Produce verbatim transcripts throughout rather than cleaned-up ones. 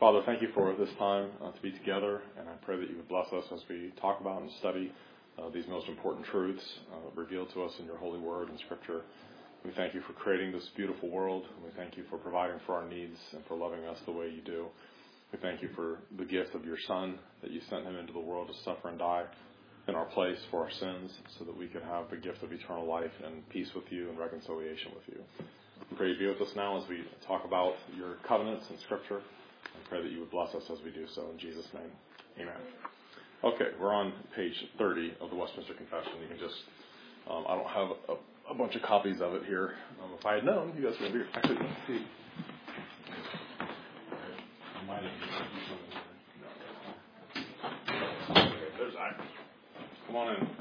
Father, thank you for this time uh, to be together, and I pray that you would bless us as we talk about and study uh, these most important truths uh, revealed to us in your holy word and scripture. We thank you for creating this beautiful world, and we thank you for providing for our needs and for loving us the way you do. We thank you for the gift of your Son, that you sent him into the world to suffer and die in our place for our sins, so that we could have the gift of eternal life and peace with you and reconciliation with you. We pray you be with us now as we talk about your covenants and scripture. I pray that you would bless us as we do so. In Jesus' name, amen. Okay, we're on page thirty of the Westminster Confession. You can just, um, I don't have a, a bunch of copies of it here. Um, if I had known, you guys would be, actually, let's see. I might have no. Okay, there's Zach. Come on in.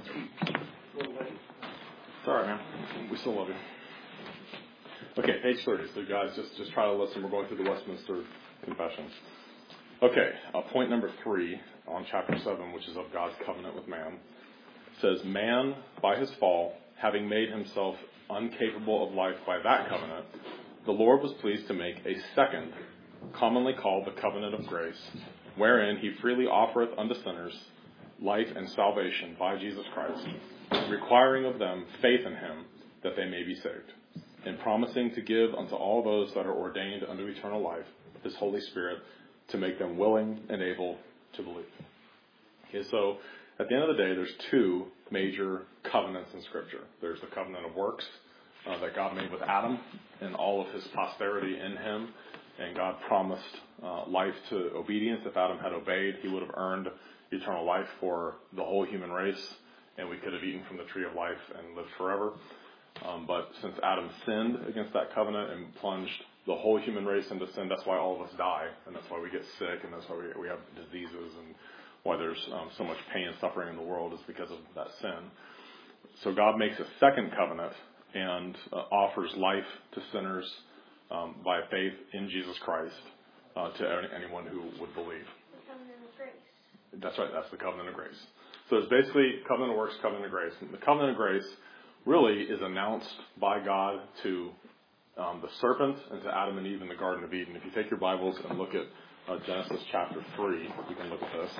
It's all right, man. We still love you. Okay, page thirty. So, guys, just, just try to listen. We're going through the Westminster Confession. Okay, uh, point number three on chapter seven, which is of God's covenant with man, says, man, by his fall, having made himself incapable of life by that covenant, the Lord was pleased to make a second, commonly called the covenant of grace, wherein he freely offereth unto sinners life and salvation by Jesus Christ, requiring of them faith in him that they may be saved, and promising to give unto all those that are ordained unto eternal life his Holy Spirit to make them willing and able to believe. Okay, so at the end of the day, there's two major covenants in Scripture. There's the covenant of works uh, that God made with Adam and all of his posterity in him, and God promised uh, life to obedience. If Adam had obeyed, he would have earned eternal life for the whole human race, and we could have eaten from the tree of life and lived forever. Um, but since Adam sinned against that covenant and plunged the whole human race into sin, that's why all of us die, and that's why we get sick, and that's why we, we have diseases, and why there's um, so much pain and suffering in the world is because of that sin. So God makes a second covenant and uh, offers life to sinners um, by faith in Jesus Christ uh, to anyone who would believe. The covenant of grace. That's right, that's the covenant of grace. So it's basically covenant of works, covenant of grace. And the covenant of grace really is announced by God to um, the serpent and to Adam and Eve in the Garden of Eden. If you take your Bibles and look at uh, Genesis chapter three, we can look at this.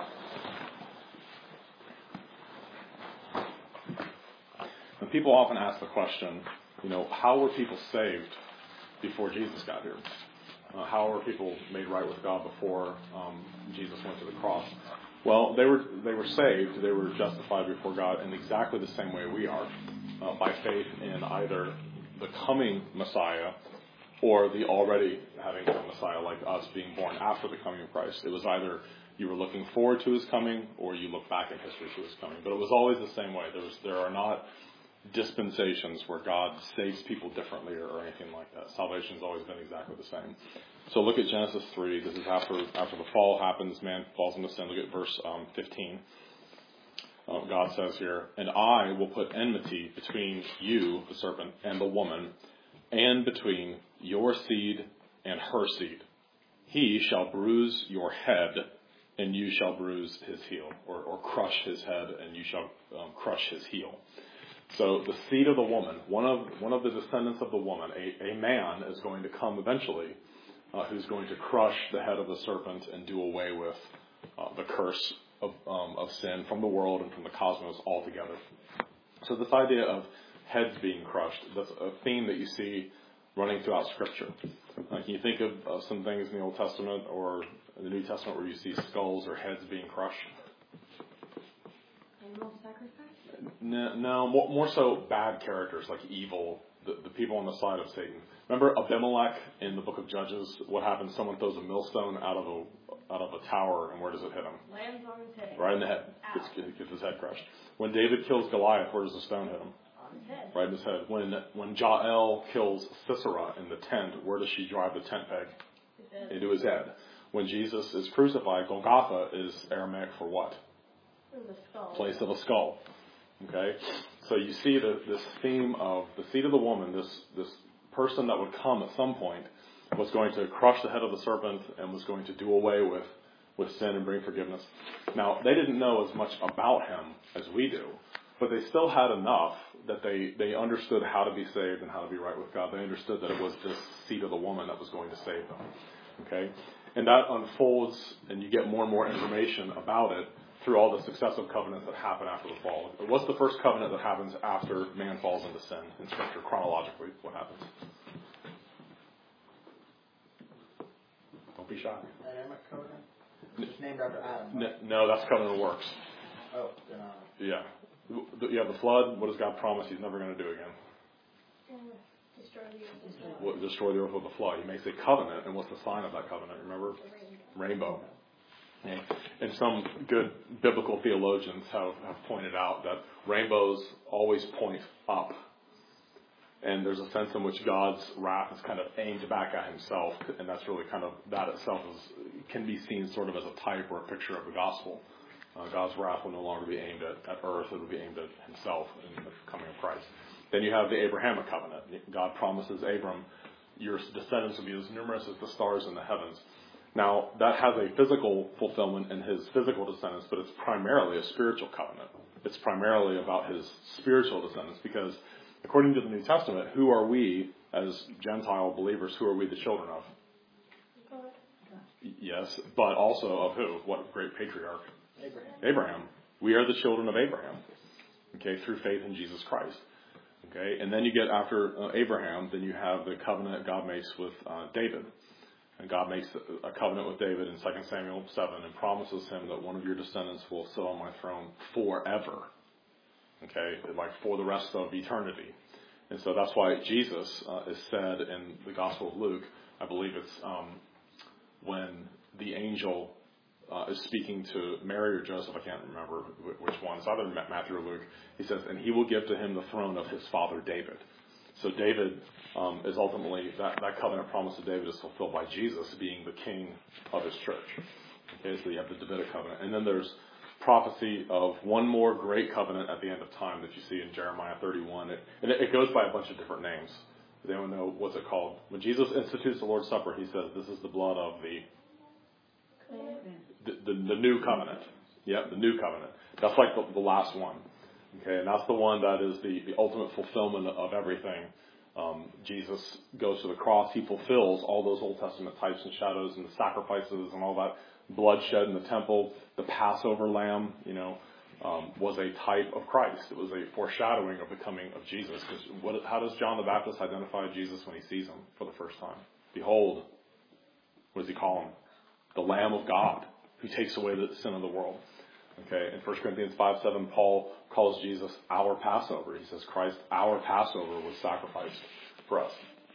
And people often ask the question, you know, how were people saved before Jesus got here? Uh, how were people made right with God before um, Jesus went to the cross? Well, they were they were saved, they were justified before God in exactly the same way we are, uh, by faith in either the coming Messiah or the already having come Messiah, like us being born after the coming of Christ. It was either you were looking forward to his coming or you look back in history to his coming. But it was always the same way. There was there are not dispensations where God saves people differently or, or anything like that. Salvation's always been exactly the same. So look at Genesis three. This is after after the fall happens, man falls into sin. Look at verse um, fifteen. Uh, God says here, and I will put enmity between you, the serpent, and the woman, and between your seed and her seed. He shall bruise your head, and you shall bruise his heel, or, or crush his head, and you shall um, crush his heel. So the seed of the woman, one of one of the descendants of the woman, a, a man is going to come eventually, uh, who's going to crush the head of the serpent and do away with uh, the curse of, um, of sin from the world and from the cosmos altogether. So this idea of heads being crushed, that's a theme that you see running throughout Scripture. Uh, can you think of, of some things in the Old Testament or in the New Testament where you see skulls or heads being crushed? Animal sacrifice? No, no more, more so bad characters like evil, the, the people on the side of Satan. Remember Abimelech in the book of Judges? What happens? Someone throws a millstone out of a out of a tower, and where does it hit him? Lands on his head. Right in the head. Gets, gets his head crushed. When David kills Goliath, where does the stone hit him? On his head. Right in his head. When when Jael kills Sisera in the tent, where does she drive the tent peg? His head. Into his head. When Jesus is crucified, Golgotha is Aramaic for what? The skull. Place of a skull. Okay? So you see the, this theme of the seed of the woman, this this person that would come at some point, was going to crush the head of the serpent and was going to do away with, with sin and bring forgiveness. Now, they didn't know as much about him as we do, but they still had enough that they, they understood how to be saved and how to be right with God. They understood that it was this seed of the woman that was going to save them. Okay? And that unfolds, and you get more and more information about it through all the successive covenants that happen after the fall. What's the first covenant that happens after man falls into sin in Scripture? Chronologically, what happens? Don't be shy. Adamic covenant? It's named after Adam. Right? No, that's covenant of works. Oh, then uh, yeah. You have the flood. What does God promise He's never going to do again? Destroy the earth. Well, destroy the earth with the flood. He makes a covenant, and what's the sign of that covenant? Remember? Rainbow. Okay. And some good biblical theologians have, have pointed out that rainbows always point up. And there's a sense in which God's wrath is kind of aimed back at Himself, and that's really kind of, that itself is, can be seen sort of as a type or a picture of the gospel. Uh, God's wrath will no longer be aimed at, at earth, it will be aimed at Himself in the coming of Christ. Then you have the Abrahamic covenant. God promises Abram, your descendants will be as numerous as the stars in the heavens. Now, that has a physical fulfillment in his physical descendants, but it's primarily a spiritual covenant. It's primarily about his spiritual descendants, because according to the New Testament, who are we as Gentile believers? Who are we the children of? God. Yes, but also of who? What great patriarch? Abraham. Abraham. We are the children of Abraham, okay, through faith in Jesus Christ. Okay, and then you get after uh, Abraham, then you have the covenant God makes with uh, David. And God makes a covenant with David in Second Samuel seven and promises him that one of your descendants will sit on my throne forever. Okay, like for the rest of eternity. And so that's why Jesus uh, is said in the Gospel of Luke, I believe it's um, when the angel uh, is speaking to Mary or Joseph, I can't remember which one, it's either Matthew or Luke, he says, and he will give to him the throne of his father David. So David um, is ultimately, that, that covenant promise to David is fulfilled by Jesus being the king of his church. Okay, so you have the Davidic covenant. And then there's prophecy of one more great covenant at the end of time that you see in Jeremiah thirty-one. It, and it, it goes by a bunch of different names. Does anyone know what's it called? When Jesus institutes the Lord's Supper, he says, this is the blood of the the, the, the new covenant. Yep, the new covenant. That's like the, the last one. Okay, and that's the one that is the, the ultimate fulfillment of everything. Um, Jesus goes to the cross. He fulfills all those Old Testament types and shadows and the sacrifices and all that bloodshed in the temple. The Passover lamb, you know, um, was a type of Christ. It was a foreshadowing of the coming of Jesus. Because what, how does John the Baptist identify Jesus when he sees him for the first time? Behold, what does he call him? The Lamb of God who takes away the sin of the world. Okay, in First Corinthians five seven, Paul calls Jesus our Passover. He says, Christ, our Passover was sacrificed for us.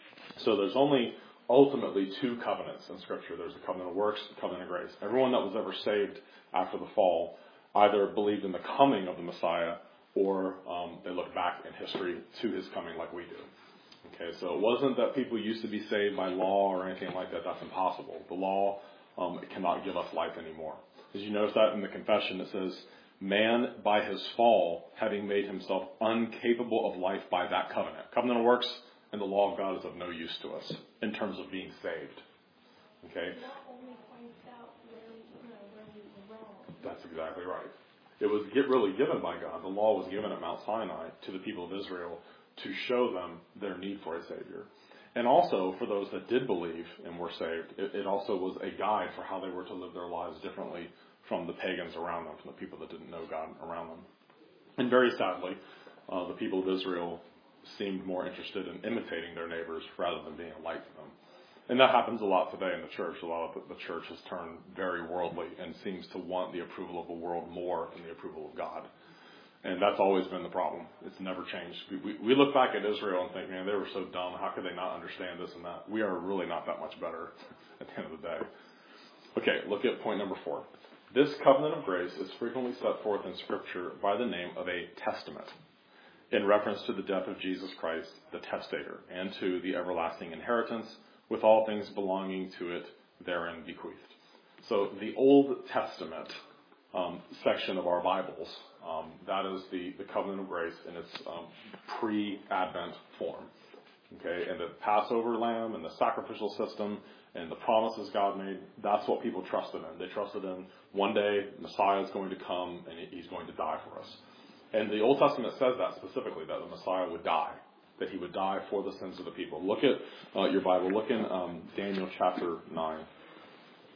So there's only ultimately two covenants in Scripture. There's the covenant of works, the covenant of grace. Everyone that was ever saved after the fall either believed in the coming of the Messiah or um, they look back in history to his coming like we do. Okay, so it wasn't that people used to be saved by law or anything like that. That's impossible. The law um, cannot give us life anymore. Did you notice that in the confession? It says, man by his fall, having made himself incapable of life by that covenant. Covenant of works and the law of God is of no use to us in terms of being saved. Okay? Not only points out where, you know, where we were wrong. That's exactly right. It was get really given by God. The law was given at Mount Sinai to the people of Israel to show them their need for a Savior. And also, for those that did believe and were saved, it, it also was a guide for how they were to live their lives differently from the pagans around them, from the people that didn't know God around them. And very sadly, uh, the people of Israel seemed more interested in imitating their neighbors rather than being a light to them. And that happens a lot today in the church. A lot of the, the church has turned very worldly and seems to want the approval of the world more than the approval of God. And that's always been the problem. It's never changed. We, we, we look back at Israel and think, man, they were so dumb. How could they not understand this and that? We are really not that much better at the end of the day. Okay, look at point number four. This covenant of grace is frequently set forth in Scripture by the name of a testament, in reference to the death of Jesus Christ, the testator, and to the everlasting inheritance, with all things belonging to it therein bequeathed. So the Old Testament um, section of our Bibles, um, that is the, the covenant of grace in its um, pre-Advent form. Okay, and the Passover lamb and the sacrificial system and the promises God made, that's what people trusted in. They trusted in one day Messiah is going to come and he's going to die for us. And the Old Testament says that specifically, that the Messiah would die, that he would die for the sins of the people. Look at uh, your Bible. Look in um, Daniel chapter nine.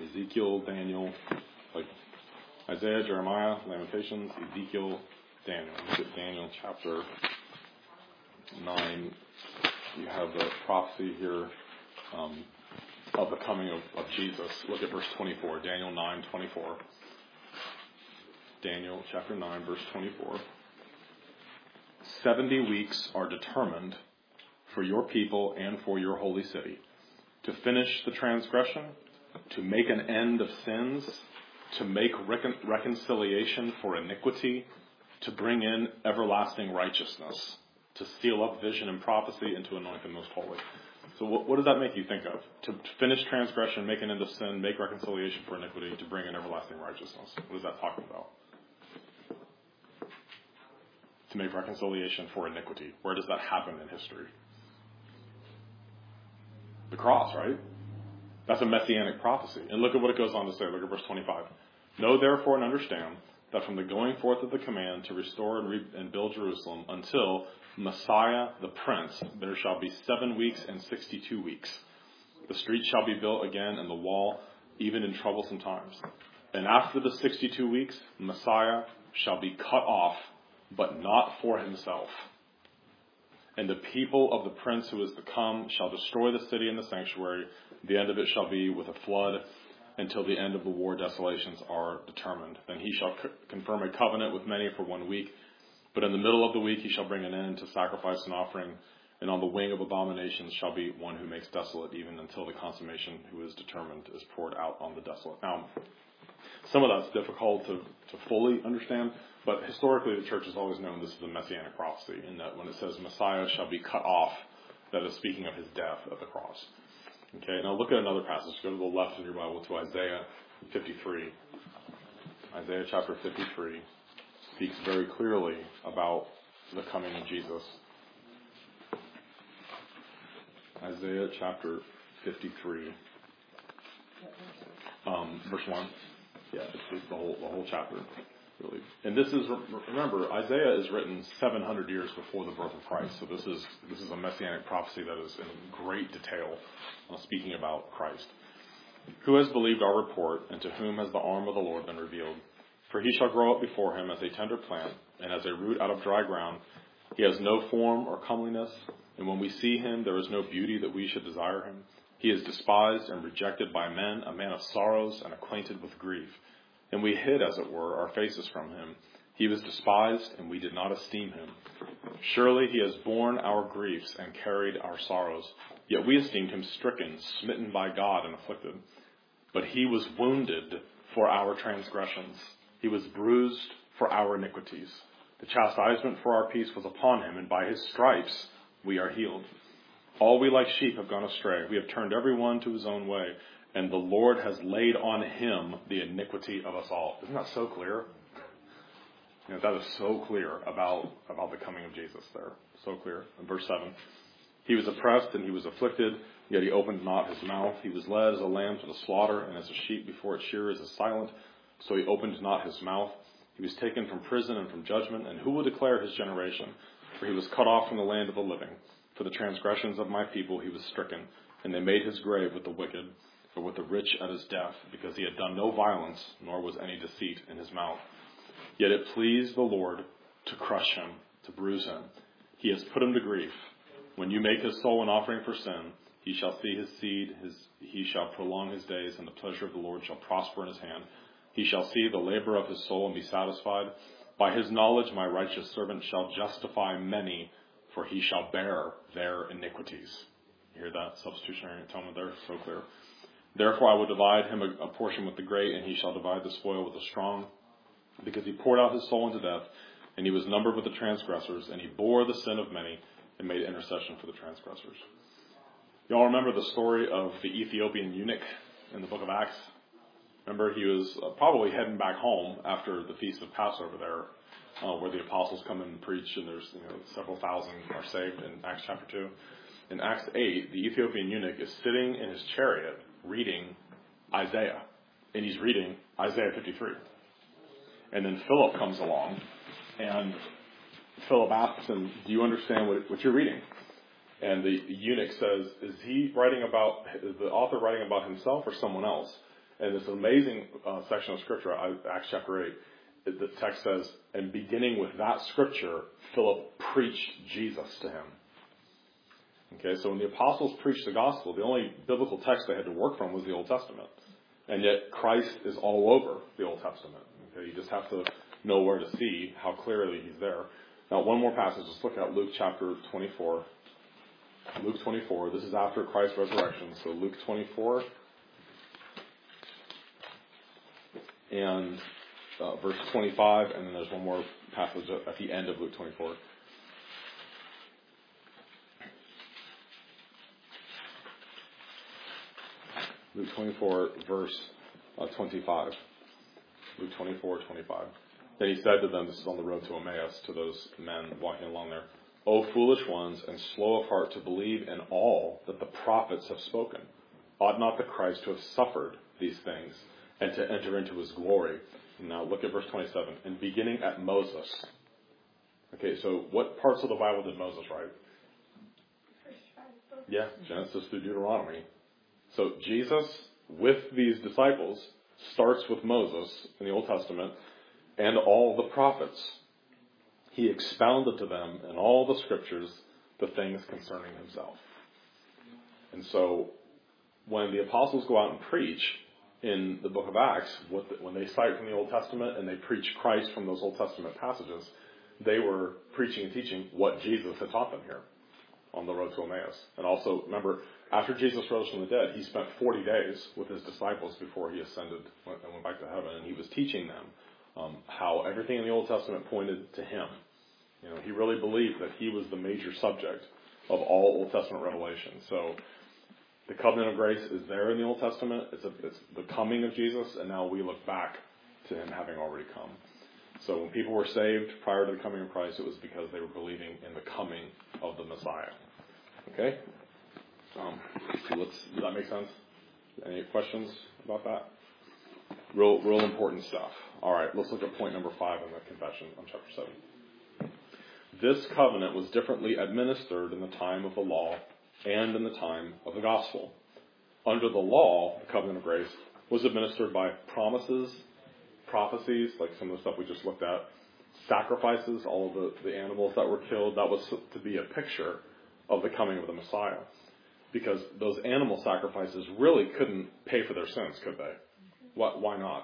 Ezekiel, Daniel, like Isaiah, Jeremiah, Lamentations, Ezekiel, Daniel. Look at Daniel chapter nine. You have the prophecy here um, of the coming of, of Jesus. Look at verse twenty-four, Daniel nine twenty-four. Daniel chapter nine, verse twenty-four. Seventy weeks are determined for your people and for your holy city, to finish the transgression, to make an end of sins, to make recon- reconciliation for iniquity, to bring in everlasting righteousness, to seal up vision and prophecy, and to anoint the most holy. So what, what does that make you think of? To, to finish transgression, make an end of sin, make reconciliation for iniquity, to bring in everlasting righteousness. What is that talking about? To make reconciliation for iniquity. Where does that happen in history? The cross, right? That's a messianic prophecy. And look at what it goes on to say. Look at verse twenty-five. Know therefore and understand that from the going forth of the command to restore and, re- and build Jerusalem until Messiah the Prince, there shall be seven weeks and sixty-two weeks. The street shall be built again and the wall, even in troublesome times. And after the sixty-two weeks, Messiah shall be cut off, but not for himself. And the people of the prince who is to come shall destroy the city and the sanctuary. The end of it shall be with a flood until the end of the war desolations are determined. Then he shall c- confirm a covenant with many for one week. But in the middle of the week he shall bring an end to sacrifice and offering. And on the wing of abominations shall be one who makes desolate, even until the consummation who is determined is poured out on the desolate. Now, some of that's difficult to, to fully understand, but historically the church has always known this is a messianic prophecy, in that when it says Messiah shall be cut off, that is speaking of his death at the cross. Okay, now look at another passage. Go to the left in your Bible to Isaiah fifty-three. Isaiah chapter fifty-three speaks very clearly about the coming of Jesus. Isaiah chapter fifty-three, um, verse one. Yeah, it's, it's the whole the whole chapter, really. And this is, remember, Isaiah is written seven hundred years before the birth of Christ. So this is this is a messianic prophecy that is in great detail, uh, speaking about Christ. Who has believed our report, and to whom has the arm of the Lord been revealed? For he shall grow up before him as a tender plant, and as a root out of dry ground. He has no form or comeliness, and when we see him, there is no beauty that we should desire him. He is despised and rejected by men, a man of sorrows and acquainted with grief. And we hid, as it were, our faces from him. He was despised, and we did not esteem him. Surely he has borne our griefs and carried our sorrows. Yet we esteemed him stricken, smitten by God, and afflicted. But he was wounded for our transgressions. He was bruised for our iniquities. The chastisement for our peace was upon him, and by his stripes we are healed. All we like sheep have gone astray. We have turned every one to his own way, and the Lord has laid on him the iniquity of us all. Isn't that so clear? You know, that is so clear about, about the coming of Jesus there. So clear. In verse seven, he was oppressed and he was afflicted, yet he opened not his mouth. He was led as a lamb to the slaughter, and as a sheep before its shearers is silent, so he opened not his mouth. He was taken from prison and from judgment, and who will declare his generation? For he was cut off from the land of the living. For the transgressions of my people he was stricken, and they made his grave with the wicked, or with the rich at his death, because he had done no violence, nor was any deceit in his mouth. Yet it pleased the Lord to crush him, to bruise him. He has put him to grief. When you make his soul an offering for sin, he shall see his seed, his, he shall prolong his days, and the pleasure of the Lord shall prosper in his hand. He shall see the labor of his soul and be satisfied. By his knowledge my righteous servant shall justify many, for he shall bear their iniquities. You hear that substitutionary atonement there? So clear. Therefore I will divide him a, a portion with the great, and he shall divide the spoil with the strong. Because he poured out his soul into death, and he was numbered with the transgressors, and he bore the sin of many, and made intercession for the transgressors. You all remember the story of the Ethiopian eunuch in the book of Acts? Remember, he was uh, probably heading back home after the feast of Passover there, uh, where the apostles come and preach, and there's you know several thousand are saved in Acts chapter two. In Acts eight, the Ethiopian eunuch is sitting in his chariot reading Isaiah, and he's reading Isaiah fifty-three. And then Philip comes along, and Philip asks him, do you understand what, what you're reading? And the eunuch says, is he writing about, is the author writing about himself or someone else? And this amazing uh, section of Scripture, Acts chapter eight, the text says, and beginning with that Scripture, Philip preached Jesus to him. Okay, so when the apostles preached the gospel, the only biblical text they had to work from was the Old Testament. And yet Christ is all over the Old Testament. Okay, you just have to know where to see how clearly he's there. Now, one more passage. Let's look at Luke chapter twenty-four. Luke twenty-four. This is after Christ's resurrection. So Luke twenty-four and uh, verse twenty-five, and then there's one more passage at the end of Luke twenty-four. Luke twenty-four, verse uh, twenty-five. Luke twenty-four, twenty-five. Then he said to them, this is on the road to Emmaus, to those men walking along there, O foolish ones, and slow of heart to believe in all that the prophets have spoken. Ought not the Christ to have suffered these things, and to enter into his glory? Now look at verse twenty-seven. And beginning at Moses. Okay, so what parts of the Bible did Moses write? Yeah, Genesis through Deuteronomy. So Jesus, with these disciples, starts with Moses in the Old Testament and all the prophets. He expounded to them in all the scriptures the things concerning himself. And so when the apostles go out and preach in the book of Acts, what the, when they cite from the Old Testament and they preach Christ from those Old Testament passages, they were preaching and teaching what Jesus had taught them here on the road to Emmaus. And also, remember, after Jesus rose from the dead, he spent forty days with his disciples before he ascended and went back to heaven, and he was teaching them um, how everything in the Old Testament pointed to him. You know, he really believed that he was the major subject of all Old Testament revelation. So the covenant of grace is there in the Old Testament. It's, a, it's the coming of Jesus, and now we look back to him having already come. So when people were saved prior to the coming of Christ, it was because they were believing in the coming of the Messiah. Okay? Um, so let's, does that make sense? Any questions about that? Real, real important stuff. All right, let's look at point number five in the confession on chapter seven. This covenant was differently administered in the time of the law and in the time of the gospel. Under the law, the covenant of grace was administered by promises, prophecies, like some of the stuff we just looked at, sacrifices, all of the, the animals that were killed. That was to be a picture of the coming of the Messiah. Because those animal sacrifices really couldn't pay for their sins, could they? Why, why not?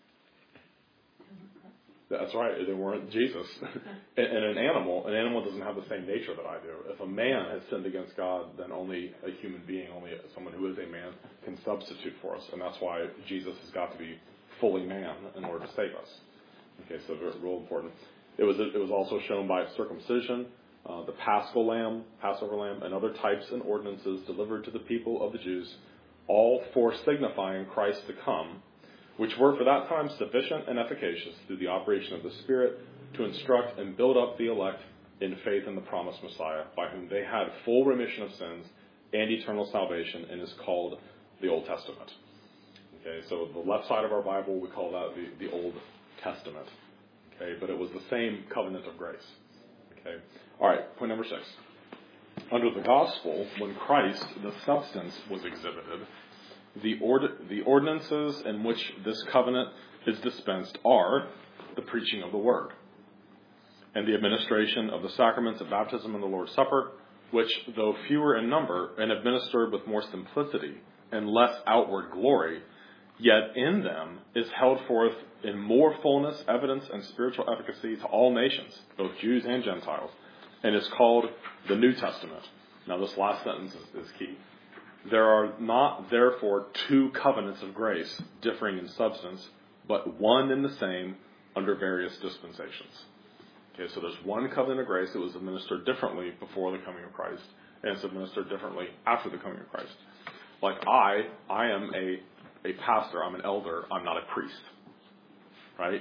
That's right, they weren't Jesus. and, and an animal, an animal doesn't have the same nature that I do. If a man has sinned against God, then only a human being, only someone who is a man, can substitute for us. And that's why Jesus has got to be fully man in order to save us. Okay, so very, real important. It was it was also shown by circumcision, uh, the Paschal lamb, Passover lamb, and other types and ordinances delivered to the people of the Jews, all for signifying Christ to come, which were for that time sufficient and efficacious through the operation of the Spirit to instruct and build up the elect in faith in the promised Messiah, by whom they had full remission of sins and eternal salvation, and is called the Old Testament. Okay, so the left side of our Bible, we call that the, the Old Testament. Okay, but it was the same covenant of grace. Okay, all right, point number six. Under the gospel, when Christ, the substance, was exhibited, The, ord- the ordinances in which this covenant is dispensed are the preaching of the word and the administration of the sacraments of baptism and the Lord's Supper, which, though fewer in number and administered with more simplicity and less outward glory, yet in them is held forth in more fullness, evidence, and spiritual efficacy to all nations, both Jews and Gentiles, and is called the New Testament. Now, this last sentence is, is key. There are not, therefore, two covenants of grace differing in substance, but one and the same under various dispensations. Okay, so there's one covenant of grace that was administered differently before the coming of Christ, and it's administered differently after the coming of Christ. Like I, I am a, a pastor, I'm an elder, I'm not a priest. Right?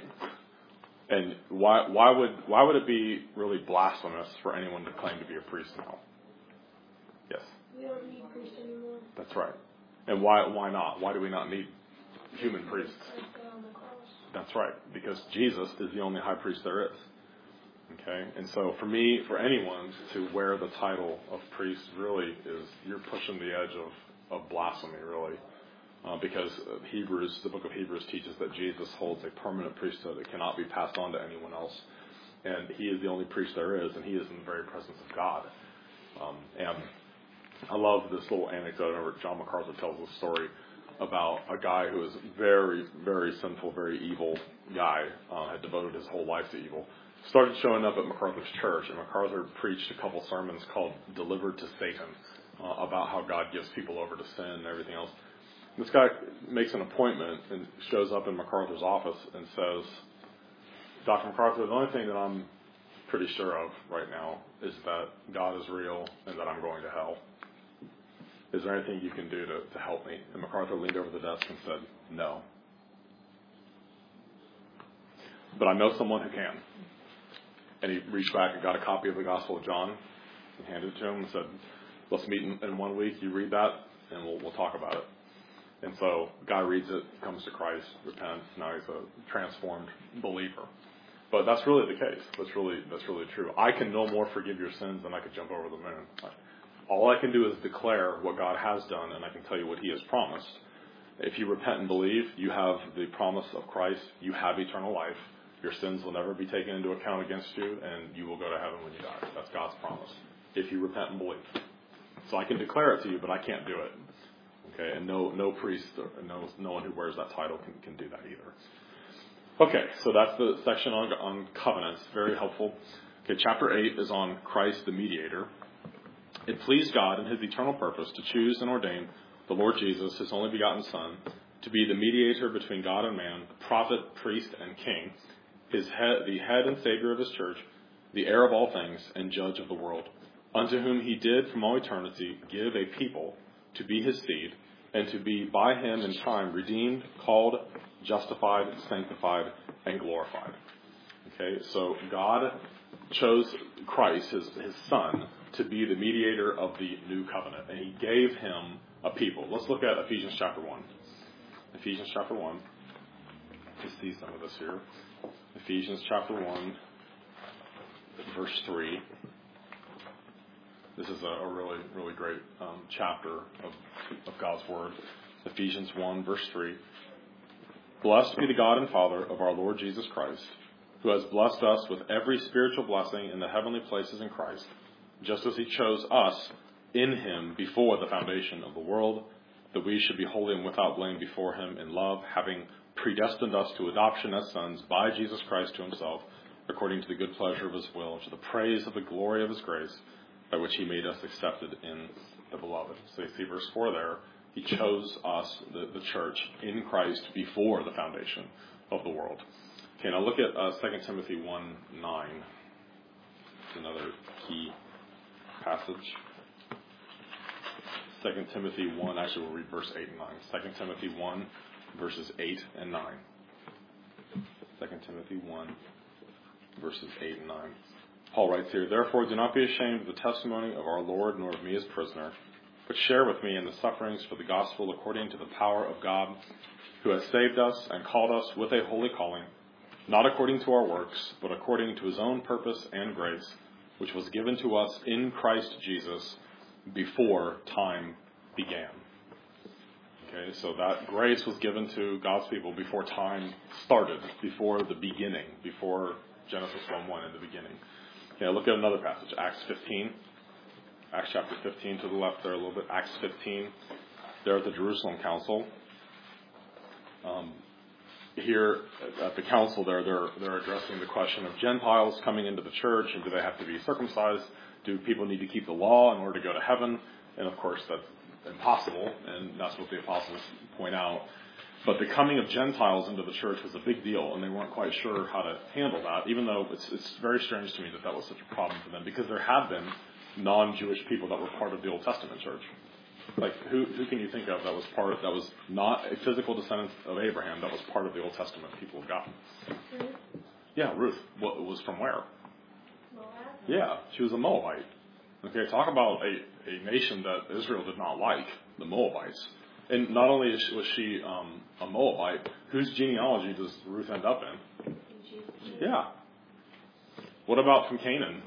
And why, why would, why would it be really blasphemous for anyone to claim to be a priest now? Yes? We don't need priests anymore. That's right. And why why not? Why do we not need human priests? That's right. Because Jesus is the only high priest there is. Okay? And so for me, for anyone to wear the title of priest really is, you're pushing the edge of, of blasphemy, really. Uh, because Hebrews, the book of Hebrews teaches that Jesus holds a permanent priesthood that cannot be passed on to anyone else. And he is the only priest there is, and he is in the very presence of God. Um, and I love this little anecdote. I remember John MacArthur tells a story about a guy who was very, very sinful, very evil guy, uh, had devoted his whole life to evil. Started showing up at MacArthur's church, and MacArthur preached a couple sermons called Delivered to Satan, uh, about how God gives people over to sin and everything else. This guy makes an appointment and shows up in MacArthur's office and says, Doctor MacArthur, the only thing that I'm pretty sure of right now is that God is real and that I'm going to hell. Is there anything you can do to, to help me? And MacArthur leaned over the desk and said, no. But I know someone who can. And he reached back and got a copy of the Gospel of John and handed it to him and said, let's meet in, in one week. You read that and we'll, we'll talk about it. And so the guy reads it, comes to Christ, repents. Now he's a transformed believer. But that's really the case. That's really that's really true. I can no more forgive your sins than I could jump over the moon. All I can do is declare what God has done, and I can tell you what he has promised. If you repent and believe, you have the promise of Christ. You have eternal life. Your sins will never be taken into account against you, and you will go to heaven when you die. That's God's promise. If you repent and believe. So I can declare it to you, but I can't do it. Okay, and no no priest or no no one who wears that title can, can do that either. Okay, so that's the section on on covenants. Very helpful. Okay, chapter eight is on Christ the mediator. It pleased God in his eternal purpose to choose and ordain the Lord Jesus, his only begotten Son, to be the mediator between God and man, prophet, priest, and king, his head, the head and savior of his church, the heir of all things, and judge of the world, unto whom he did from all eternity give a people to be his seed, and to be by him in time redeemed, called, justified, sanctified, and glorified. Okay, so God chose Christ, his, his Son, to be the mediator of the new covenant, and he gave him a people. Let's look at Ephesians chapter one. Ephesians chapter one. To see some of this here. Ephesians chapter one, verse three. This is a, a really, really great um, chapter of, of God's Word. Ephesians one, verse three. Blessed be the God and Father of our Lord Jesus Christ, who has blessed us with every spiritual blessing in the heavenly places in Christ, just as he chose us in him before the foundation of the world, that we should be holy and without blame before him in love, having predestined us to adoption as sons by Jesus Christ to himself, according to the good pleasure of his will, to the praise of the glory of his grace, by which he made us accepted in the beloved. So you see verse four there. He chose us, the, the church, in Christ before the foundation of the world. Okay, now look at uh, Second Timothy one nine. It's another key passage. Second Timothy one, actually we'll read verse eight and nine. Second Timothy one, verses eight and nine. Second Timothy one, verses eight and nine. Paul writes here, therefore do not be ashamed of the testimony of our Lord, nor of me as prisoner, but share with me in the sufferings for the gospel according to the power of God, who has saved us and called us with a holy calling, not according to our works, but according to his own purpose and grace, which was given to us in Christ Jesus before time began. Okay, so that grace was given to God's people before time started, before the beginning, before Genesis one one in the beginning. Okay, look at another passage, Acts fifteen. Acts chapter fifteen to the left there a little bit. Acts fifteen, there at the Jerusalem Council. Um, here at the council there, they're, they're addressing the question of Gentiles coming into the church, and do they have to be circumcised? Do people need to keep the law in order to go to heaven? And of course that's impossible, and that's what the apostles point out. But the coming of Gentiles into the church was a big deal, and they weren't quite sure how to handle that, even though it's, it's very strange to me that that was such a problem for them, because there have been non-Jewish people that were part of the Old Testament church. Like, who who can you think of that was part of, that was not a physical descendant of Abraham, that was part of the Old Testament people of God? Ruth? Yeah, Ruth. What was from where? Moab? Yeah, she was a Moabite. Okay, talk about a, a nation that Israel did not like, the Moabites. And not only was she um, a Moabite, whose genealogy does Ruth end up in? Yeah. What about from Canaan?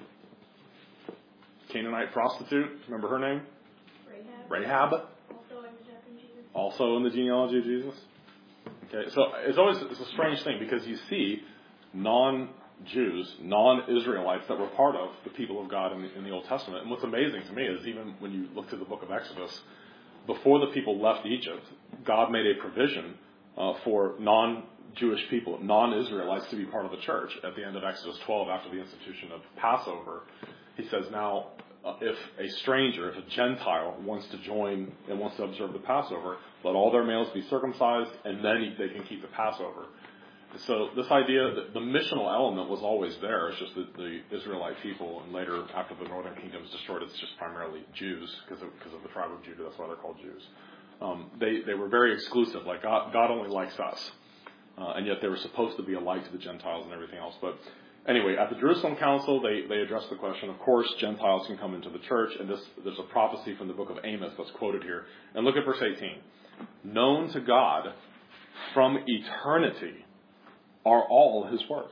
Canaanite prostitute, remember her name? Rahab. Rahab. Also ended up in Jesus' also in the genealogy of Jesus? Okay, so it's always it's a strange thing because you see non-Jews, non-Israelites that were part of the people of God in the, in the Old Testament. And what's amazing to me is even when you look to the book of Exodus, before the people left Egypt, God made a provision uh, for non-Jewish people, non-Israelites to be part of the church. At the end of Exodus twelve, after the institution of Passover, he says, now, uh, if a stranger, if a Gentile wants to join and wants to observe the Passover, let all their males be circumcised, and then they can keep the Passover. So this idea that the missional element was always there. It's just that the Israelite people, and later after the northern kingdom is destroyed, it's just primarily Jews because of, because of the tribe of Judah. That's why they're called Jews. Um, they they were very exclusive. Like God, God only likes us, uh, and yet they were supposed to be a light to the Gentiles and everything else. But anyway, at the Jerusalem Council, they they addressed the question. Of course, Gentiles can come into the church, and this there's a prophecy from the book of Amos that's quoted here. And look at verse eighteen. Known to God from eternity are all his works.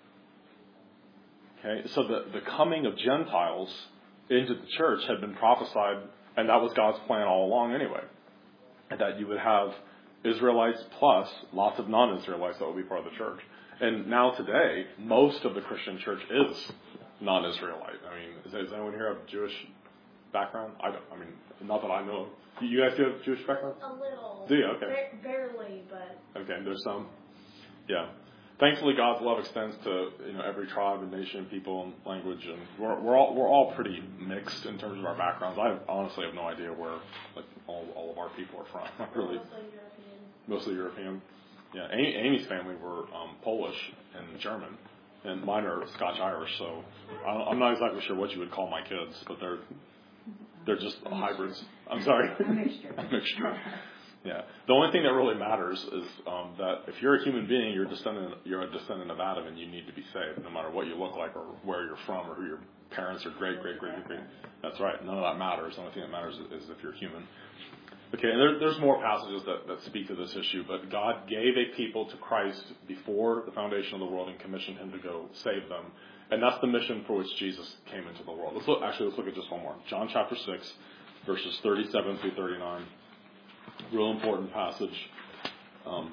Okay, so the, the coming of Gentiles into the church had been prophesied, and that was God's plan all along anyway. That you would have Israelites plus lots of non-Israelites that would be part of the church. And now today, most of the Christian church is non-Israelite. I mean, is, does anyone here have Jewish background? I don't. I mean, not that I know. Do you guys do have Jewish background? A little. Do you? Okay. Ba- barely, but. Okay, there's some. Yeah. Thankfully, God's love extends to you know every tribe and nation, people, and language, and we're we're all we're all pretty mixed in terms of our backgrounds. I honestly have no idea where like all all of our people are from. Not really. Mostly European. Mostly European. Yeah, Amy, Amy's family were um, Polish and German, and mine are Scotch-Irish. So I don't, I'm not exactly sure what you would call my kids, but they're they're just hybrids. I'm sorry. A mixture. A mixture. Yeah. The only thing that really matters is um, that if you're a human being, you're a descendant, you're a descendant of Adam, and you need to be saved, no matter what you look like or where you're from or who your parents or great, great, great, great. That's right. None of that matters. The only thing that matters is, is if you're human. Okay, and there, there's more passages that, that speak to this issue, but God gave a people to Christ before the foundation of the world and commissioned him to go save them. And that's the mission for which Jesus came into the world. Let's look, actually, let's look at just one more. John chapter six, verses thirty-seven through thirty-nine. Real important passage. Um,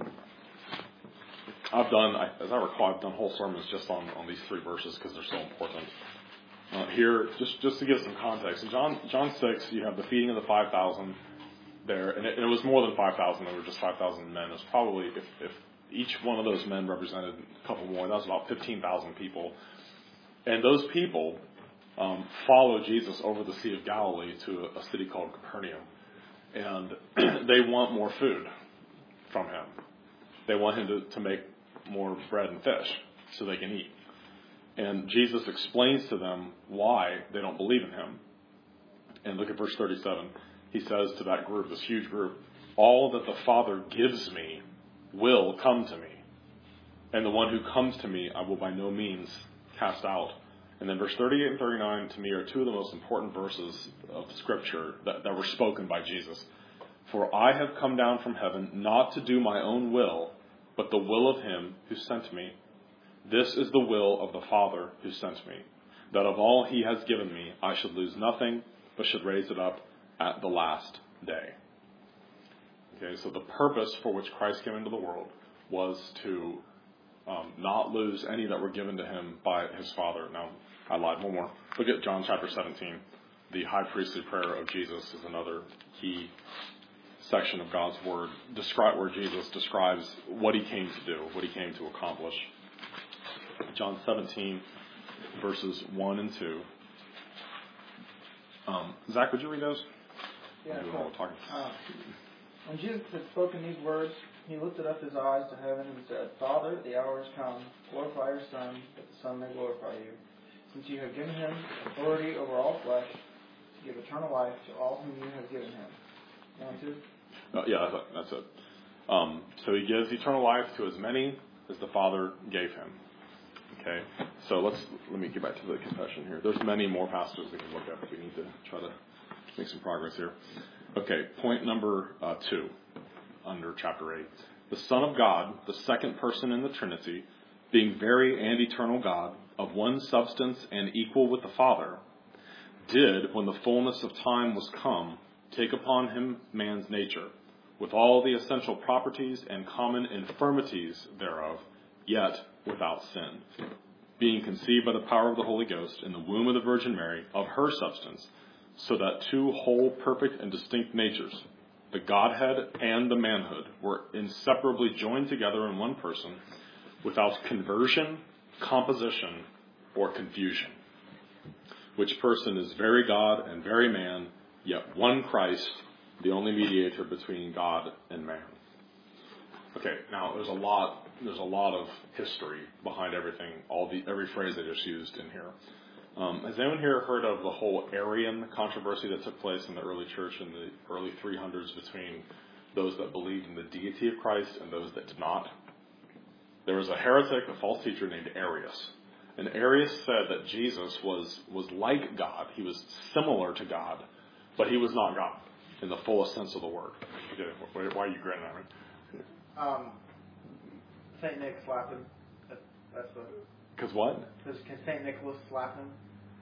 I've done, I, as I recall, I've done whole sermons just on, on these three verses because they're so important. Uh, here, just, just to give some context, in John John six, you have the feeding of the five thousand there, and it, and it was more than five thousand. There were just five thousand men. It was probably, if, if each one of those men represented a couple more, that was about fifteen thousand people. And those people um, followed Jesus over the Sea of Galilee to a, a city called Capernaum. And they want more food from him. They want him to, to make more bread and fish so they can eat. And Jesus explains to them why they don't believe in him. And look at verse thirty-seven. He says to that group, this huge group, all that the Father gives me will come to me. And the one who comes to me I will by no means cast out. And then verse thirty-eight and thirty-nine, to me, are two of the most important verses of Scripture that, that were spoken by Jesus. For I have come down from heaven not to do my own will, but the will of him who sent me. This is the will of the Father who sent me, that of all he has given me I should lose nothing, but should raise it up at the last day. Okay, so the purpose for which Christ came into the world was to um, not lose any that were given to him by his Father. Now, I lied. One more. Look at John chapter seventeen. The high priestly prayer of Jesus is another key section of God's word, describe where Jesus describes what he came to do, what he came to accomplish. John seventeen, verses one and two. Um, Zach, would you read those? Yeah, do sure. all the talking. Uh, when Jesus had spoken these words, he lifted up his eyes to heaven and said, Father, the hour has come. Glorify your Son, that the Son may glorify you. Since you have given him authority over all flesh, to give eternal life to all whom you have given him. One, two? Uh, yeah, that's it. Um, so he gives eternal life to as many as the Father gave him. Okay, so let's let me get back to the confession here. There's many more passages we can look at, but we need to try to make some progress here. Okay, point number uh, two under chapter eight. The Son of God, the second person in the Trinity, being very and eternal God, of one substance and equal with the Father, did, when the fullness of time was come, take upon him man's nature, with all the essential properties and common infirmities thereof, yet without sin, being conceived by the power of the Holy Ghost in the womb of the Virgin Mary, of her substance, so that two whole, perfect, and distinct natures, the Godhead and the manhood, were inseparably joined together in one person, without conversion, composition, or confusion. Which person is very God and very man, yet one Christ, the only mediator between God and man. Okay, now there's a lot there's a lot of history behind everything, all the every phrase I just used in here. Um, has anyone here heard of the whole Arian controversy that took place in the early church in the early three hundreds between those that believed in the deity of Christ and those that did not? There was a heretic, a false teacher named Arius. And Arius said that Jesus was, was like God. He was similar to God, but he was not God in the fullest sense of the word. Okay, why are you grinning at me? Um, Saint Nick slapped him. That's, that's the. Because what? Because can Saint Nicholas slap him?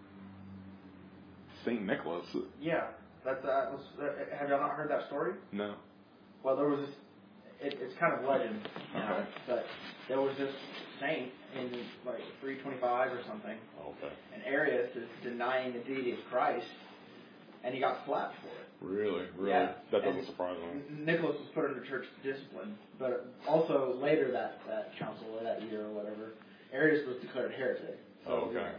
Saint Nicholas? Yeah, that that was. Uh, have y'all not heard that story? No. Well, there was this. It, it's kind of legend, now, okay. But there was this saint in like three twenty-five or something. Okay. And Arius is denying the deity of Christ, and he got slapped for it. Really, really, yeah. That doesn't and surprise me. Nicholas was put under church discipline, but also later that that council or that year or whatever, Arius was declared heretic. So, okay.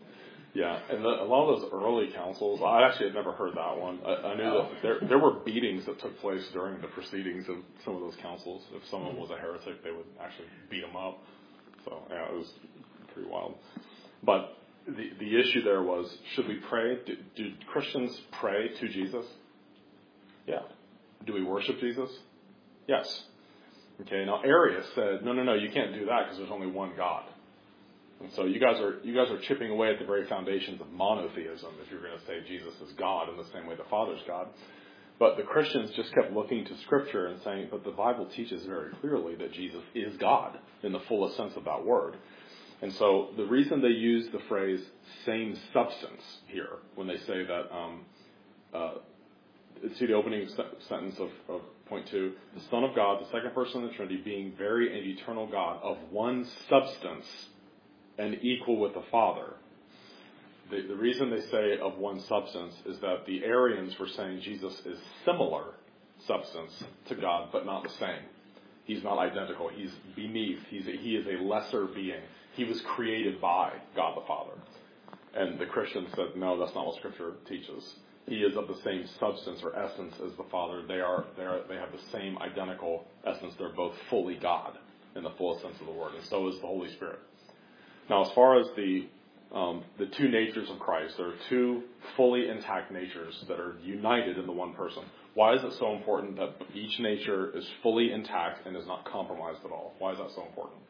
Yeah, and the, a lot of those early councils, I actually had never heard that one. I, I knew oh. that there there were beatings that took place during the proceedings of some of those councils. If someone was a heretic, they would actually beat them up. So, yeah, it was pretty wild. But the the issue there was, should we pray? Do, do Christians pray to Jesus? Yeah. Do we worship Jesus? Yes. Okay, now Arius said, no, no, no, you can't do that because there's only one God. And so you guys are you guys are chipping away at the very foundations of monotheism if you're going to say Jesus is God in the same way the Father's God. But the Christians just kept looking to Scripture and saying, but the Bible teaches very clearly that Jesus is God in the fullest sense of that word. And so the reason they use the phrase same substance here when they say that, um, uh, see the opening se- sentence of, of point two, the Son of God, the second person of the Trinity, being very and eternal God of one substance and equal with the Father. The, the reason they say of one substance is that the Arians were saying Jesus is similar substance to God, but not the same. He's not identical. He's beneath. He's a, he is a lesser being. He was created by God the Father. And the Christians said, no, that's not what Scripture teaches. He is of the same substance or essence as the Father. They are, they are, they have the same identical essence. They're both fully God in the fullest sense of the word, and so is the Holy Spirit. Now, as far as the um, the two natures of Christ, there are two fully intact natures that are united in the one person. Why is it so important that each nature is fully intact and is not compromised at all? Why is that so important?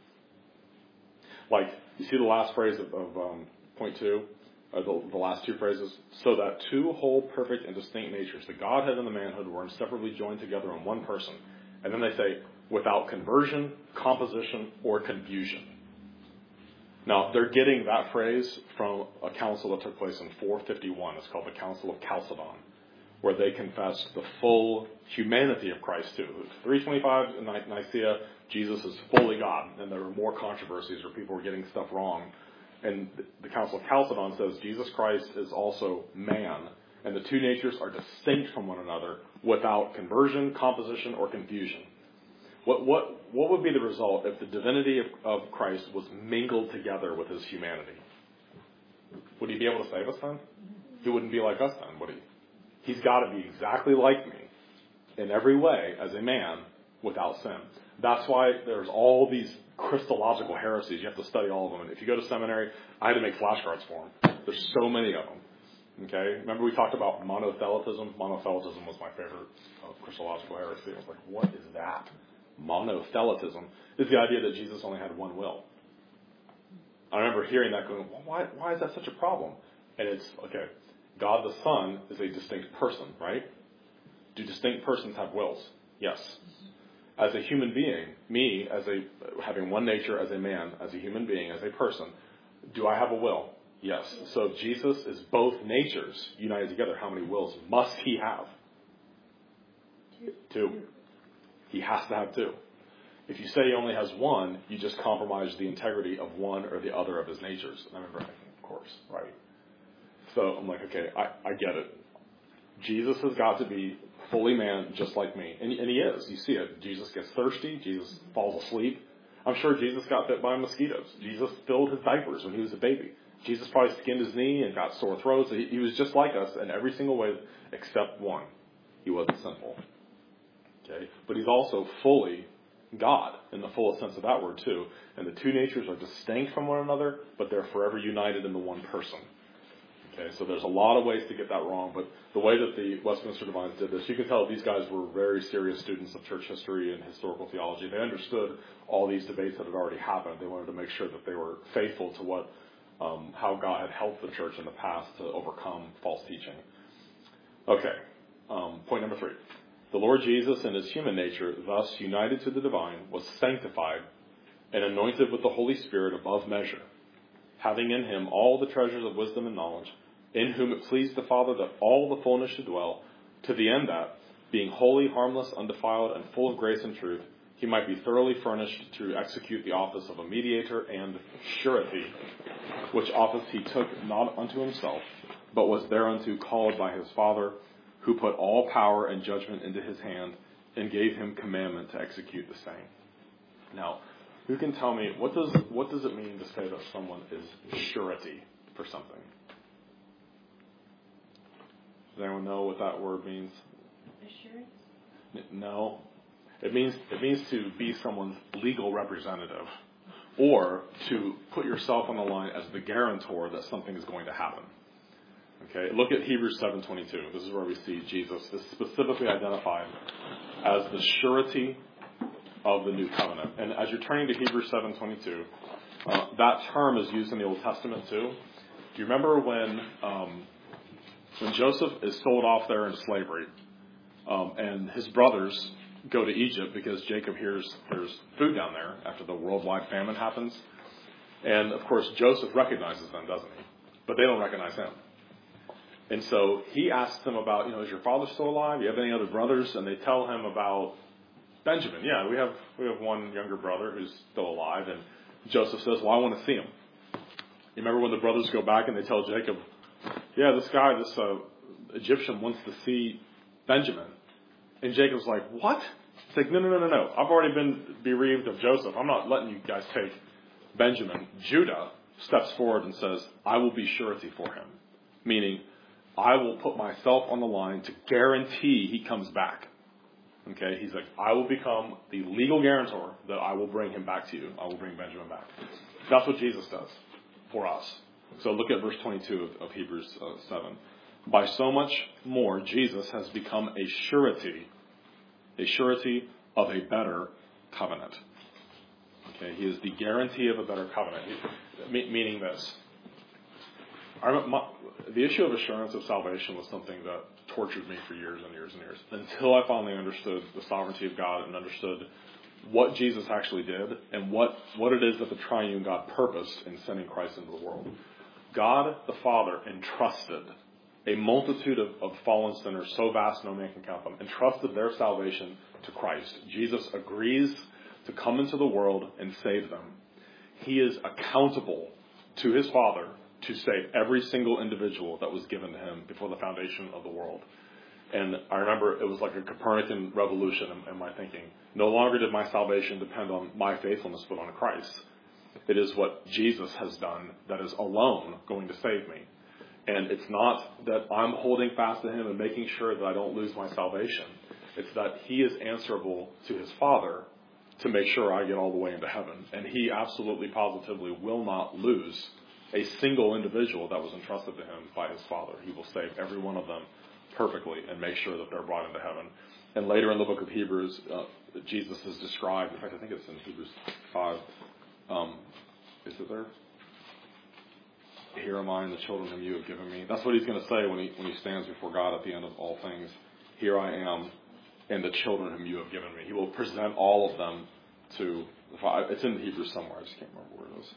Like, you see the last phrase of, of um, point two, uh, the, the last two phrases? So that two whole, perfect, and distinct natures, the Godhead and the manhood, were inseparably joined together in one person. And then they say, without conversion, composition, or confusion. Now, they're getting that phrase from a council that took place in four fifty-one. It's called the Council of Chalcedon, where they confessed the full humanity of Christ too. three twenty-five in Nicaea, Jesus is fully God, and there were more controversies where people were getting stuff wrong. And the Council of Chalcedon says Jesus Christ is also man, and the two natures are distinct from one another without conversion, composition, or confusion. What what what would be the result if the divinity of, of Christ was mingled together with his humanity? Would he be able to save us then? He wouldn't be like us then, would he? He's got to be exactly like me in every way as a man without sin. That's why there's all these Christological heresies. You have to study all of them. And if you go to seminary, I had to make flashcards for them. There's so many of them. Okay? Remember we talked about monothelitism? Monothelitism was my favorite of Christological heresy. I was like, what is that? Monothelitism is the idea that Jesus only had one will. I remember hearing that going, well, why, why is that such a problem? And it's, okay, God the Son is a distinct person, right? Do distinct persons have wills? Yes. As a human being, me, as a having one nature as a man, as a human being, as a person, do I have a will? Yes. So if Jesus is both natures united together, how many wills must he have? Two. He has to have two. If you say he only has one, you just compromise the integrity of one or the other of his natures. And I remember, of course, right? So I'm like, okay, I, I get it. Jesus has got to be fully man, just like me. And, and he is. You see it. Jesus gets thirsty. Jesus falls asleep. I'm sure Jesus got bit by mosquitoes. Jesus filled his diapers when he was a baby. Jesus probably skinned his knee and got sore throats. He, he was just like us in every single way except one. He wasn't sinful. Okay? But he's also fully God in the fullest sense of that word too. And the two natures are distinct from one another, but they're forever united in the one person. Okay, so there's a lot of ways to get that wrong, but the way that the Westminster Divines did this, you can tell these guys were very serious students of church history and historical theology. They understood all these debates that had already happened. They wanted to make sure that they were faithful to what, um, how God had helped the church in the past to overcome false teaching. Okay, um, point number three. The Lord Jesus in his human nature, thus united to the divine, was sanctified and anointed with the Holy Spirit above measure, having in him all the treasures of wisdom and knowledge, in whom it pleased the Father that all the fullness should dwell, to the end that, being holy, harmless, undefiled, and full of grace and truth, he might be thoroughly furnished to execute the office of a mediator and surety, which office he took not unto himself, but was thereunto called by his Father, who put all power and judgment into his hand, and gave him commandment to execute the same. Now, who can tell me, what does what does it mean to say that someone is surety for something? Does anyone know what that word means? Assurance? No. It means it means to be someone's legal representative, or to put yourself on the line as the guarantor that something is going to happen. Okay, look at Hebrews seven twenty-two. This is where we see Jesus is specifically identified as the surety of the new covenant. And as you're turning to Hebrews seven twenty-two, uh, that term is used in the Old Testament too. Do you remember when um, when Joseph is sold off there in slavery, um, and his brothers go to Egypt because Jacob hears there's food down there after the worldwide famine happens, and of course Joseph recognizes them, doesn't he? But they don't recognize him. And so he asks them about, you know, is your father still alive? Do you have any other brothers? And they tell him about Benjamin. Yeah, we have we have one younger brother who's still alive. And Joseph says, well, I want to see him. You remember when the brothers go back and they tell Jacob, yeah, this guy, this uh, Egyptian wants to see Benjamin. And Jacob's like, what? It's like, no, no, no, no, no. I've already been bereaved of Joseph. I'm not letting you guys take Benjamin. Judah steps forward and says, I will be surety for him. Meaning, I will put myself on the line to guarantee he comes back. Okay, he's like, I will become the legal guarantor that I will bring him back to you. I will bring Benjamin back. That's what Jesus does for us. So look at verse twenty-two of, of Hebrews uh, seven. By so much more, Jesus has become a surety, a surety of a better covenant. Okay, he is the guarantee of a better covenant. He, meaning this. I remember my, the issue of assurance of salvation was something that tortured me for years and years and years, until I finally understood the sovereignty of God and understood what Jesus actually did and what, what it is that the triune God purposed in sending Christ into the world. God the Father entrusted a multitude of, of fallen sinners, so vast no man can count them, entrusted their salvation to Christ. Jesus agrees to come into the world and save them. He is accountable to his Father to save every single individual that was given to him before the foundation of the world. And I remember it was like a Copernican revolution in, in my thinking. No longer did my salvation depend on my faithfulness, but on Christ. It is what Jesus has done that is alone going to save me. And it's not that I'm holding fast to him and making sure that I don't lose my salvation. It's that he is answerable to his Father to make sure I get all the way into heaven. And he absolutely, positively will not lose a single individual that was entrusted to him by his Father. He will save every one of them perfectly and make sure that they're brought into heaven. And later in the book of Hebrews, uh, Jesus is described. In fact, I think it's in Hebrews five. Um, is it there? Here am I and the children whom you have given me. That's what he's going to say when he when he stands before God at the end of all things. Here I am and the children whom you have given me. He will present all of them to the Father. It's in Hebrews somewhere. I just can't remember where it is.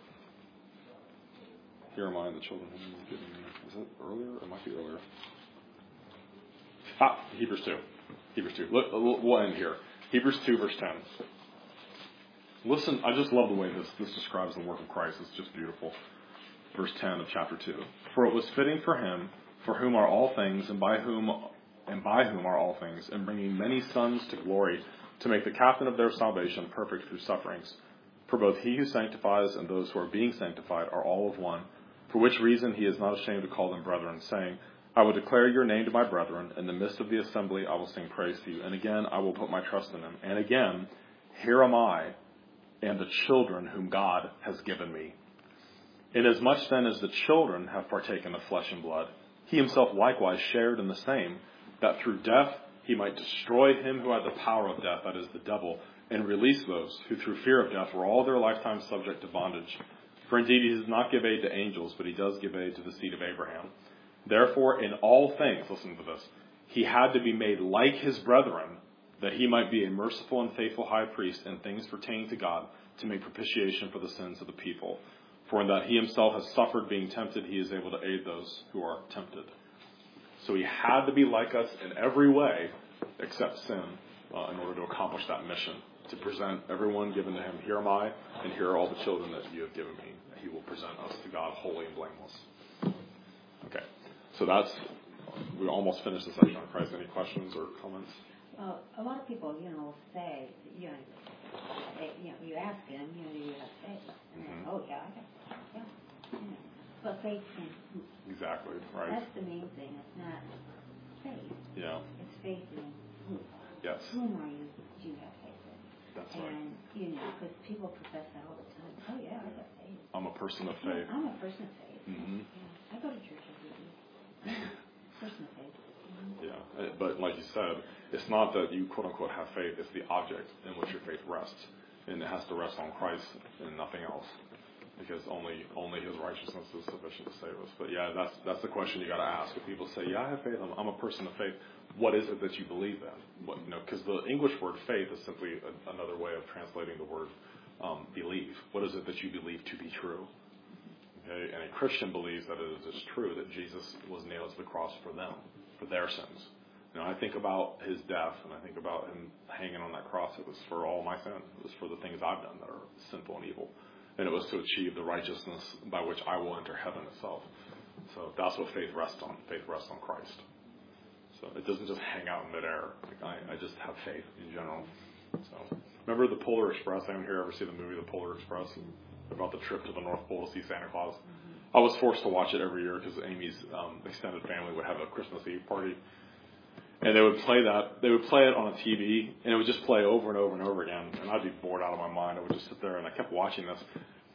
Here am I and the children whom you have given me. Is it earlier? It might be earlier. Ah, Hebrews two. Hebrews two. We'll end here. Hebrews two, verse ten. Listen, I just love the way this, this describes the work of Christ. It's just beautiful. Verse ten of chapter two. For it was fitting for him, for whom are all things, and by whom and by whom are all things, in bringing many sons to glory, to make the captain of their salvation perfect through sufferings. For both he who sanctifies and those who are being sanctified are all of one, for which reason he is not ashamed to call them brethren, saying, I will declare your name to my brethren. In the midst of the assembly I will sing praise to you. And again I will put my trust in him. And again, here am I, and the children whom God has given me. Inasmuch then as the children have partaken of flesh and blood, he himself likewise shared in the same, that through death he might destroy him who had the power of death, that is, the devil, and release those who through fear of death were all their lifetime subject to bondage. For indeed he does not give aid to angels, but he does give aid to the seed of Abraham. Therefore, in all things, listen to this, he had to be made like his brethren, that he might be a merciful and faithful high priest in things pertaining to God, to make propitiation for the sins of the people. For in that he himself has suffered being tempted, he is able to aid those who are tempted. So he had to be like us in every way, except sin, uh, in order to accomplish that mission, to present everyone given to him, here am I, and here are all the children that you have given me. He will present us to God holy and blameless. Okay, so that's, we almost finished the section on Christ. Any questions or comments? Well, a lot of people, you know, say, you know, they, you know, you ask them, you know, do you have faith? Mm-hmm. Oh, yeah, I have faith. Yeah. You know. But faith can. Exactly, right. That's the main thing. It's not faith. Yeah. It's faith in who. Yes. Whom are you? Do you have faith in? That's and, right. And, you know, because people profess that all the time. Oh, yeah, I have faith. I'm a person of faith. Yeah, I'm a person of faith. Mm-hmm. Yeah. I go to church every week. I'm a person of faith. Mm-hmm. Yeah, but like you said, it's not that you quote-unquote have faith, it's the object in which your faith rests. And it has to rest on Christ and nothing else. Because only only his righteousness is sufficient to save us. But yeah, that's that's the question you got to ask. If people say, yeah, I have faith, I'm, I'm a person of faith, what is it that you believe in? What, you know, because the English word faith is simply a, another way of translating the word um, believe. What is it that you believe to be true? Okay? And a Christian believes that it is true that Jesus was nailed to the cross for them, for their sins. You know, I think about his death, and I think about him hanging on that cross. It was for all my sin. It was for the things I've done that are sinful and evil. And it was to achieve the righteousness by which I will enter heaven itself. So that's what faith rests on. Faith rests on Christ. So it doesn't just hang out in midair. Like I, I just have faith in general. So remember the Polar Express? Anyone here ever see the movie The Polar Express? About the trip to the North Pole to see Santa Claus? Mm-hmm. I was forced to watch it every year because Amy's um, extended family would have a Christmas Eve party. And they would play that, they would play it on a T V, and it would just play over and over and over again. And I'd be bored out of my mind. I would just sit there, and I kept watching this.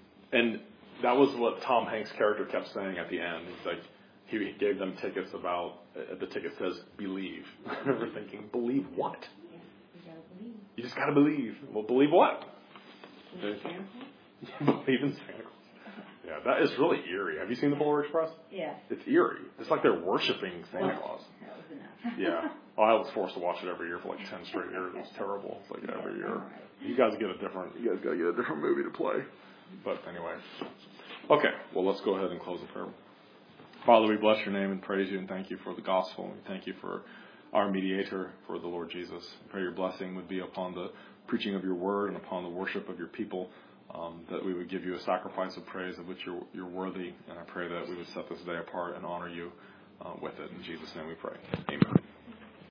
And that was what Tom Hanks' character kept saying at the end. He's like, he gave them tickets about, uh, the ticket says, believe. I remember thinking, believe what? Yeah, you gotta believe. You just gotta believe. Well, believe what? Believe Santa Claus? Believe in Santa Claus. Yeah, that is really eerie. Have you seen the Polar Express? Yeah. It's eerie. It's like they're worshiping Santa well, Claus. That was enough. Yeah. Well, I was forced to watch it every year for like ten straight years. It was terrible. It's like every year. You guys get a different. You guys gotta get a different movie to play. But anyway. Okay. Well, let's go ahead and close the prayer. Father, we bless your name and praise you and thank you for the gospel. We thank you for our mediator, for the Lord Jesus. I pray your blessing would be upon the preaching of your word and upon the worship of your people. Um, that we would give you a sacrifice of praise of which you're, you're worthy. And I pray that we would set this day apart and honor you uh, with it. In Jesus' name we pray. Amen.